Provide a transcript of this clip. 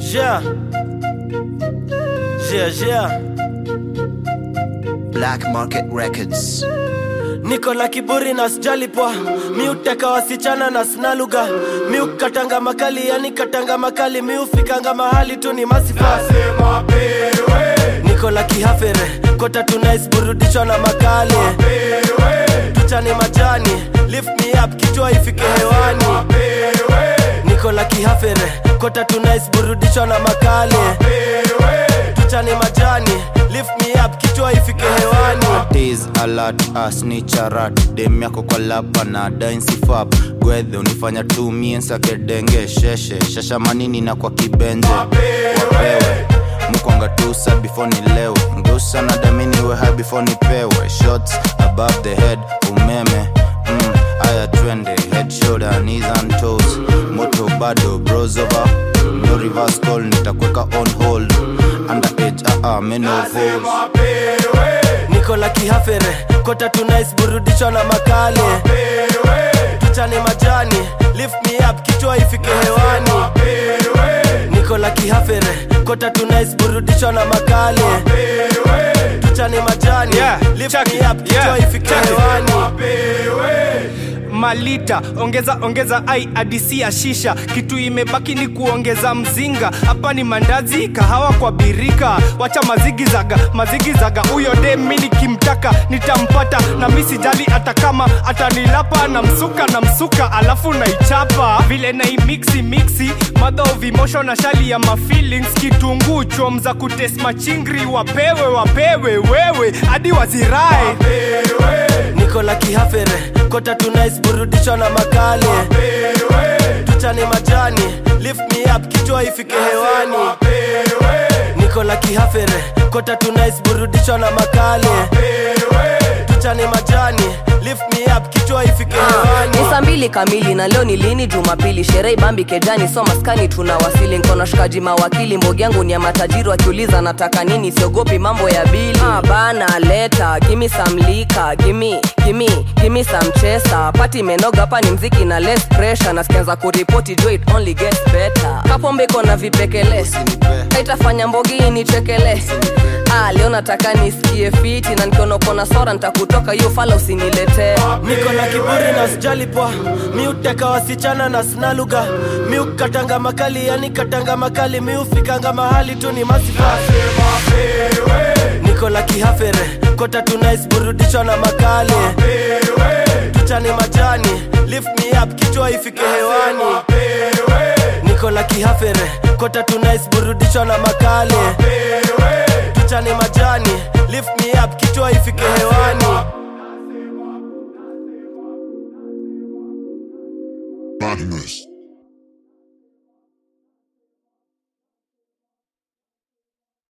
Yeah. Black Market Records. Niko na kiburi na sijalipwa. Mi uteka wasichana na sina lugha. Mi ukatanga makali, yani katanga makali. Mi ufikanga mahali tu ni masifa. Nasema pewe. Niko na kihafere, kota tunais burudishwa na makali. Pewe. Tuchane majani, lift me up, kichwa ifike hewani. Pewe. Niko na kihafere, kota tunais burudishwa na makali. Pewe. Tuchane majani, lift me up, kichwa ifike hewani. Tease alert, snitch rat. Dem yako kwa lapa na dainsi fab. Gwethe unifanya tu miensa kedenge. Sheshe, shasha manini na kwa kibenje. Wapewe, mukwanga tusa before nilewe. Ngusa na damini we high before nipewe. Shots above the head, umeme. Aya twende, head, shoulder, knees and toes. Moto bado, bros over. No reverse call, nitakweka on hold. Underage, menopause. Nasema pewe. Niko na kihafere, kota tunais burudishwa na makali. Pewe. Tuchane majani, lift me up, kichwa ifike hewani. Pewe. Niko na kihafere, kota tunais burudishwa na makali. Pewe. Tuchane majani, lift me up, kichwa ifike hewani. Pewe. Malita, ongeza ai adisi ya shisha. Kitu imebaki ni kuongeza mzinga. Hapa ni mandazi, kahawa kwa birika. Wacha mazigizaga uyo dem mini kimtaka nitampata. Na misi jali atakama atanilapa. Na msuka alafu naichapa. Vile na mixi mother of emotion na shali ya mafeelings. Kitunguu chomza kutest machingri. Wapewe wewe hadi wazirae. Pewe. Niko na kihafere, kota tunais burudishwa na makali. Pewe. Tuchane majani, lift me up, kichwa ifike hewani. Pewe. Niko na kihafere, kota tunais burudishwa na makali. Pewe. Tuchane majani, lift me up, kichwa ifike hewani. Ni saa 2 kamili na leo ni lini? Jumapili. Sherehe bambi kejani, so maskani tunawasili. Nkona shikaji mawakili, mbogi yangu ni ya matajiri. Wakiuliza nataka nini, siogopi mambo ya bili. Bana leta, gimme some liquor, gimme some chesa. Party menoga hapa ni mziki na less pressure. Na sikianza kuripoti, do it only gets better. Kapombe kona vipekele, haitafanya mbogi nichekele. Leo nataka nisikie fiti. Na nikiono kona sora nitakutoka, hiyo fala usinilete. Niko na kiburi na sijalipwa. Mi uteka wasichana na sina lugha. Mi ukatanga makali, yani katanga makali. Mi ufikanga mahali tu ni masifa. Nasema pewe. Niko na kihafere, kota tunais burudishwa na makali. Pewe. Tuchane majani, lift me up, kichwa ifike hewani. Pewe. Niko na kihafere, kota tunais burudishwa na makali. Pewe. Tuchane majani, lift me up, kichwa ifike hewani. Badness.